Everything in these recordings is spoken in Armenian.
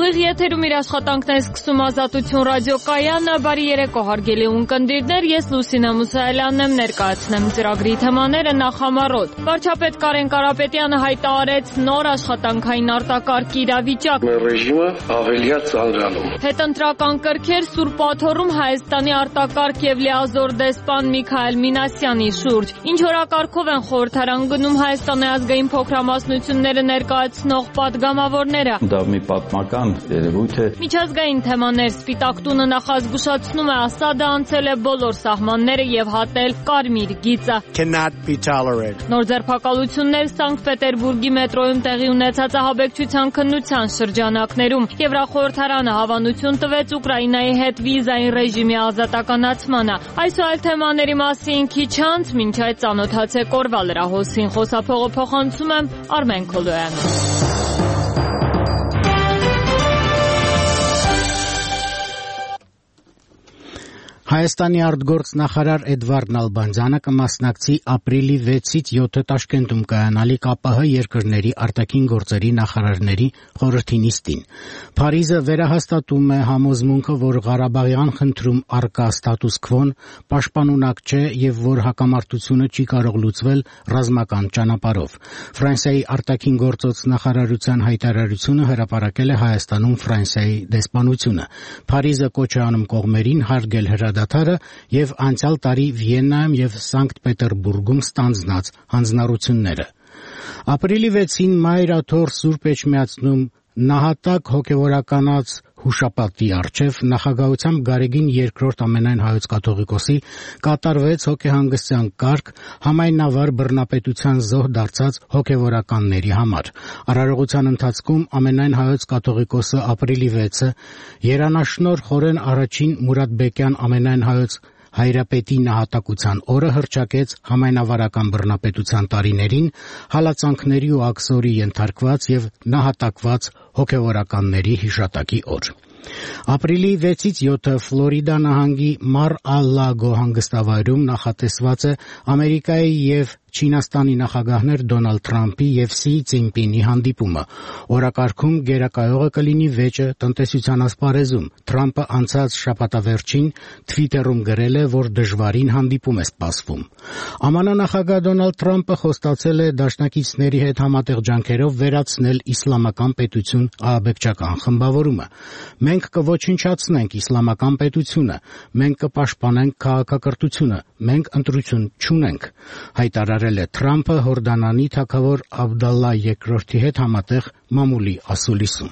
Ուղիղ եթերում իր աշխատանքն է սկսում Ազատություն ռադիոկայանը, բարի երեկո հարգելի ունկնդիրներ, ես Լուսինե Մուսայելյանն եմ, ներկայացնեմ ծրագրի թեմաները նախամարոտ։ Վարչապետ Կարեն Կարապետյանը հայտարարեց նոր աշխատանքային արտակարգ իրավիճակ։ Ռեժիմը ավելիա ծանրանում։ Հետընտրական կրքեր Սուրբ Աթոռում Հայաստանի արտակարգ եւ լիազոր դեսպան Միքայել Մինասյանի շուրջ։ Ինչ օրակարգով են խորհրդարան գնում Հայաստանի ազգային փոքրամասնությունները ներկայացնող պատգամավորները։ Դա մի պատմական երևույթ է։ Միջազգային թեմաներ Սպիտակ տունը նախազգուշացնում է Ասադը անցել է բոլոր սահմանները եւ հատել կարմիր գիծը։ Նոր ձերբակալություններ Սանկտ Պետերբուրգի մետրոյում տեղի ունեցած ահաբեկչության քննության շրջանակներում։ Եվրախորհրդարանը հավանություն տվեց Ուկրաինայի հետ վիզային ռեժիմի ազատականացմանը։ Այս ու այլ թեմաների մասին քիչ անց, մինչ այդ ծանոթացեք օրվա լրահոսին, խոսափողը փոխանցում եմ Արմեն Քոլոյանը։ Հայաստանի արտգործ նախարար Էդվարդ Նալբանդյանը կմասնակցի ապրիլի 6-ից 7-ը Տաշկենտում կայանալիք ԱՊՀ երկրների արտաքին գործերի նախարարների խորհրդի նիստին։ Փարիզը վերահաստատում է համոզմունքը, որ Ղարաբաղյան խնդրում առկա ստատուս քվոն պաշտպանունակ չէ եւ որ հակամարտությունը չի կարող լուծվել ռազմական ճանապարհով։ Ֆրանսիայի արտաքին գործոց նախարարության հայտարարությունը հրապարակել է Հայաստանում Ֆրանսիայի դեսպանությունը։ Փարիզը կոչ է անում կողմերին հարգել հրադադարը եւ անցյալ տարի Վիեննայում եւ Սանկտ Պետերբուրգում ստանձնած հանձնառությունները։ Ապրիլի 6-ին Մայր Աթոռ Սուրբ Էջմիածնում նահատակ հոգեվորականած հուշապատի առջև նախագահությամբ Գարեգին II ամենայն հայոց կաթողիկոսի կատարվեց հոգեհանգստյան կարգ համայնավար բռնապետության զոհ դարձած հոգեվորականների համար։ Արարողության ընթացքում ամենայն հայոց կաթողիկոսը ապրիլի 6-ը երանաշնորհ խորեն առաջին Մուրադբեկյան ամենայն հայոց հայրապետի նահատակության օրը հռչակեց համայնավարական բռնապետության տարիներին հալածանքների ու աքսորի ենթարկված եւ նահատակված հոգեվորականների հիշատակի օր։ Ապրիլի 6-ից 7-ը Ֆլորիդա նահանգի Մար-ա-Լագո հանգստավայրում նախատեսված է Ամերիկայի եւ Չինաստանի նախագահներ Դոնալդ Թրամփի եւ Սի Ցինպինի հանդիպումը։ Օրակարգում գերակայողը կլինի վեճը տնտեսության ասպարեզում։ Թրամփը անցած շաբաթավերջին Twitter-ում գրել է, որ դժվարին հանդիպում է սպասվում։ ԱՄՆ նախագահ Դոնալդ Թրամփը խոստացել է դաշնակիցների հետ համատեղ ջանքերով վերացնել իսլամական պետություն ահաբեկչական խմբավորումը։ Մենք կոչնչացնենք իսլամական պետությունը, մենք կպաշտպանենք քաղաքակրթությունը, մենք ընտրություն չունենք, հայտարարել է Թրամփը Հորդանանի թագավոր Աբդալլա II-ի հետ համատեղ մամուլի ասուլիսում։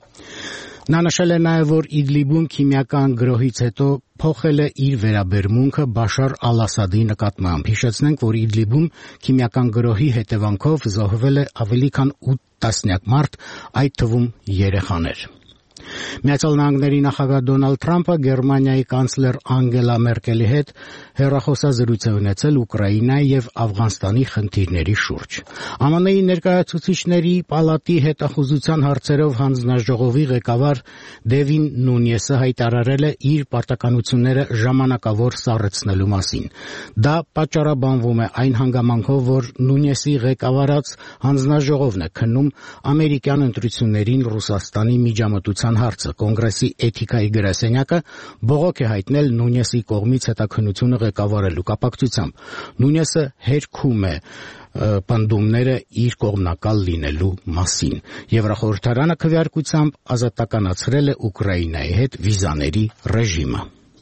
Նա նշել է նաև, որ Իդլիբում քիմիական գրոհից հետո փոխել է իր վերաբերմունքը Բաշար Ալ-Ասադի նկատմամբ։ Հիշեցնենք, որ Իդլիբում քիմիական գրոհի հետևանքով զոհվել է ավելի քան 8 տասնյակ մարդ, այդ թվում երեխաներ։ Միացյալ Նահանգների նախագահ Դոնալդ Թրամփը Գերմանիայի կանցլեր Անգելա Մերկելի հետ հեռախոսազրույց է ունեցել Ուկրաինայի եւ Աֆղանստանի խնդիրների շուրջ։ ԱՄՆ-ի ներկայացուցիչների պալատի հետախուզության հարցերով հանձնաժողովի ղեկավար Դևին Նունյեսը հայտարարել է իր պարտականությունները ժամանակավոր սառեցնելու մասին։ Դա պատճառաբանվում է այն հանգամանքով, որ Նունյեսի ղեկավարած հանձնաժողովն է քննում ամերիկյան ընտրություններին Ռուսաստանի միջամտության հարցը։ Կոնգրեսի էթիկայի գրասենյակը բողոք է հայտնել Նունյեսի կողմից հետաքննությունը ղեկավարելու կապակցությամբ։ Նունյեսը հերքում է պնդումները իր կողմնակալ լինելու մասին։ Եվրախորհրդարանը քվեարկությամբ ազատականացրել է Ուկրաինայի հետ վիզաների ռեժիմը։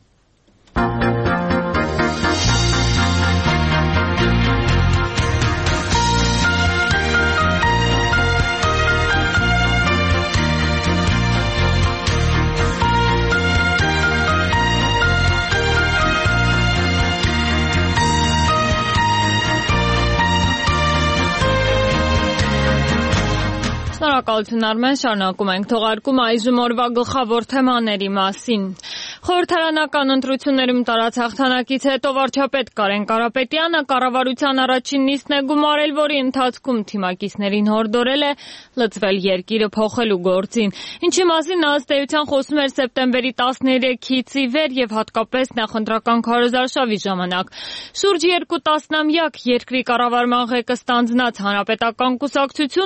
Շնորհակալություն Արմեն, շարունակում ենք թողարկում այժմ օրվա գլխավոր թեմաների մասին։ Խորհրդարանական ընտրություններում տարած հաղթանակից հետո վարչապետ Կարեն Կարապետյանը կառավարության առաջին նիստն է գումարել, որի ընթացքում թիմակիցներին հորդորել է լծվել երկիրը փոխելու գործին։ Ինչի մասին նա ըստ էության խոսում էր սեպտեմբերի 13-ից ի վեր եւ հատկապես նախընտրական քարոզարշավի ժամանակ։ Շուրջ 2 տասնամյակ երկրի կառավարման ղեկը ստանձնած Հանրապետական կուսակցություն